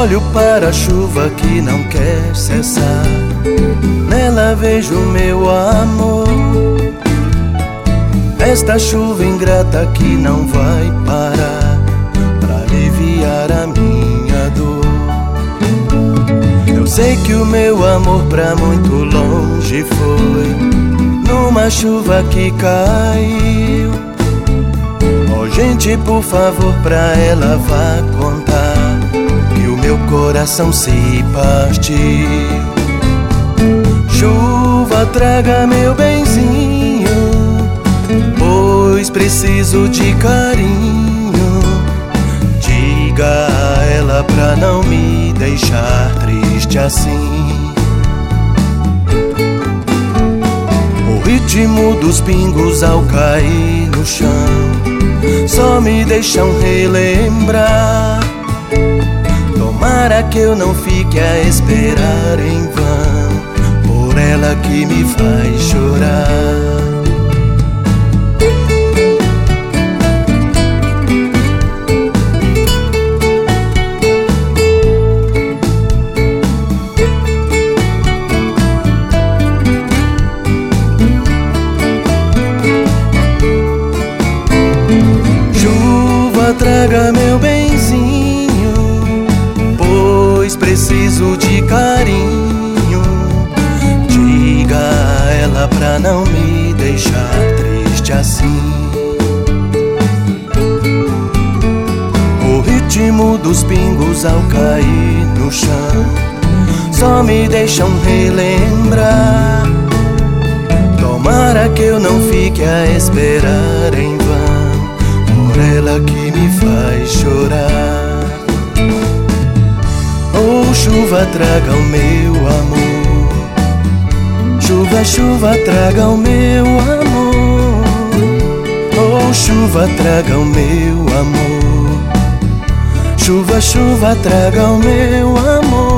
Olho para a chuva que não quer cessar, nela vejo meu amor. Esta chuva ingrata que não vai parar pra aliviar a minha dor. Eu sei que o meu amor pra muito longe foi numa chuva que caiu. Oh, gente, por favor, pra ela vá contar que o meu coração se partiu. Chuva, traga meu benzinho, pois preciso de carinho. Diga a ela pra não me deixar triste assim. O ritmo dos pingos ao cair no chão só me deixam relembrar. Tomara que eu não fique a esperar em vão por ela que me faz chorar. Traga meu benzinho, pois preciso de carinho. Diga a ela pra não me deixar triste assim. O ritmo dos pingos ao cair no chão só me deixam relembrar. Tomara que eu não fique a esperar em vão por ela que me faz chorar. Oh, chuva, traga o meu amor. Chuva, chuva, traga o meu amor. Oh, chuva, traga o meu amor. Chuva, chuva, traga o meu amor.